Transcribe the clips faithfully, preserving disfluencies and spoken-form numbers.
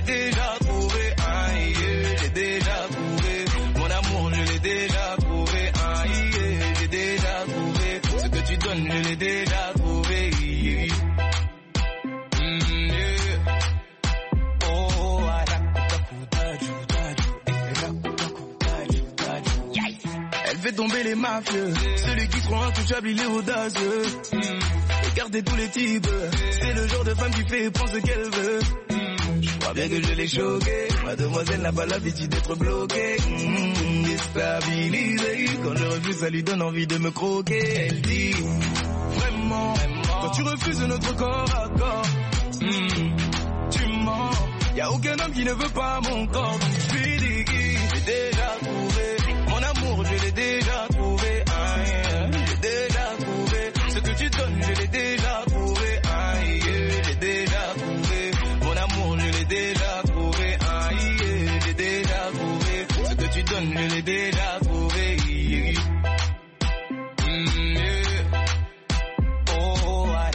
déjà trouvé. Ah, yeah, j'ai déjà trouvé. Mon amour, je l'ai déjà trouvé. Ah, yeah, j'ai déjà trouvé. Ce que tu donnes, je l'ai déjà trouvé. Yeah. Mm, yeah. Oh, ah, elle fait tomber les mafieux. Celui qui se rend intouchable, il est audacieux. Mm. Regardez tous les types. C'est le genre de femme qui fait prendre ce qu'elle veut. Je crois bien que je l'ai choquée. Mademoiselle n'a pas l'habitude d'être bloquée. Mmh, déstabilisée. Quand je refuse, ça lui donne envie de me croquer. Elle dit vraiment, quand tu refuses notre corps à corps, mmh, tu mens. Y'a aucun homme qui ne veut pas mon corps. Donc je lui dis, j'ai déjà trouvé. Mon amour, je l'ai déjà trouvé. Ah, yeah, j'ai déjà trouvé. Ce que tu donnes, je l'ai déjà trouvé. Ah, yeah, j'ai déjà trouvé. Mon amour, je l'ai déjà trouvé. Ah, yeah, j'ai déjà trouvé. Ce que tu donnes, je l'ai déjà trouvé. Yeah. Mm, yeah. Oh, ah,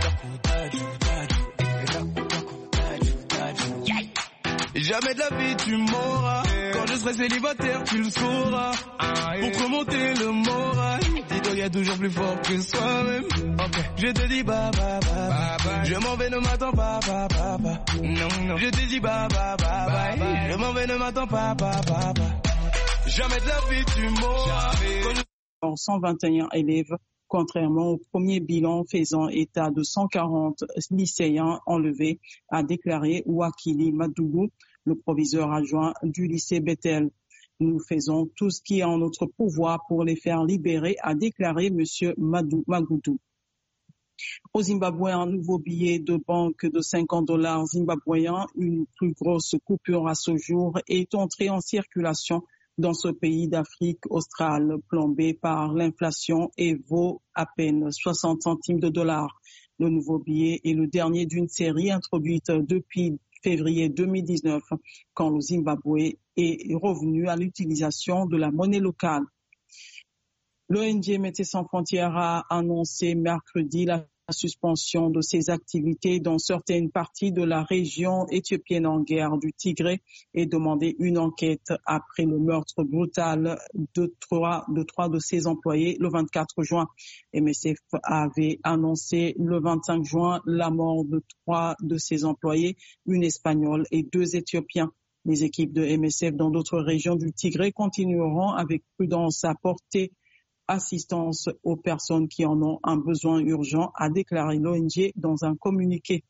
jamais de la vie tu m'auras. Quand je serai célibataire, tu le sauras. Pour te remonter le moral, dis-toi y a toujours plus fort que soi-même. Okay. Je te dis bah bah bah, bah, bah. Je m'en vais, ne m'attends pas, bah bah bah. Non non. Je te dis bah bah bah, bah, bah. Je m'en vais, ne m'attends pas, bah bah bah. Jamais de la vie tu m'auras. Je... cent vingt et un élèves, contrairement au premier bilan faisant état de cent quarante lycéens enlevés, a déclaré Wakili Madougou, le proviseur adjoint du lycée Bethel. Nous faisons tout ce qui est en notre pouvoir pour les faire libérer, a déclaré M. Madou Magoudou. Au Zimbabwe, un nouveau billet de banque de cinquante dollars zimbabwéens, une plus grosse coupure à ce jour, est entrée en circulation dans ce pays d'Afrique australe, plombé par l'inflation et vaut à peine soixante centimes de dollars. Le nouveau billet est le dernier d'une série introduite depuis février deux mille dix-neuf, quand le Zimbabwe est revenu à l'utilisation de la monnaie locale. L'O N G Médecins sans frontières a annoncé mercredi la suspension de ses activités dans certaines parties de la région éthiopienne en guerre du Tigré et demandé une enquête après le meurtre brutal de trois de, trois de ses employés le vingt-quatre juin. M S F avait annoncé le vingt-cinq juin la mort de trois de ses employés, une Espagnole et deux Éthiopiens. Les équipes de M S F dans d'autres régions du Tigré continueront avec prudence à porter assistance aux personnes qui en ont un besoin urgent, a déclaré l'O N G dans un communiqué.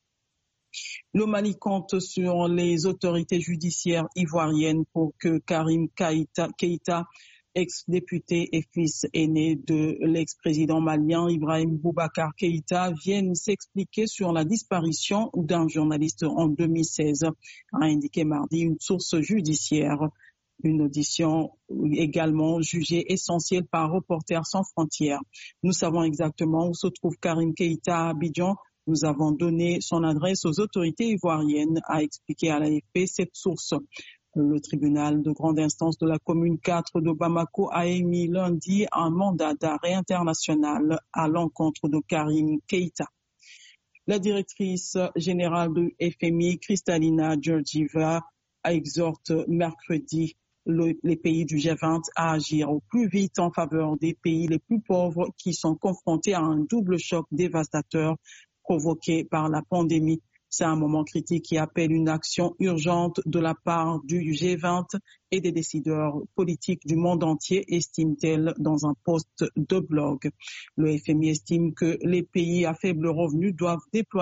Le Mali compte sur les autorités judiciaires ivoiriennes pour que Karim Keïta, Keïta ex-député et fils aîné de l'ex-président malien Ibrahim Boubacar Keïta, vienne s'expliquer sur la disparition d'un journaliste en deux mille seize, a indiqué mardi une source judiciaire. Une audition également jugée essentielle par Reporters sans frontières. Nous savons exactement où se trouve Karim Keïta à Abidjan. Nous avons donné son adresse aux autorités ivoiriennes, a expliqué à l'A F P cette source. Le tribunal de grande instance de la commune quatre de Bamako a émis lundi un mandat d'arrêt international à l'encontre de Karim Keïta. La directrice générale de F M I, Kristalina Georgieva, exhorte mercredi Le, les pays du G vingt à agir au plus vite en faveur des pays les plus pauvres qui sont confrontés à un double choc dévastateur provoqué par la pandémie. C'est un moment critique qui appelle une action urgente de la part du G vingt et des décideurs politiques du monde entier, estime-t-elle dans un post de blog. Le F M I estime que les pays à faible revenu doivent déployer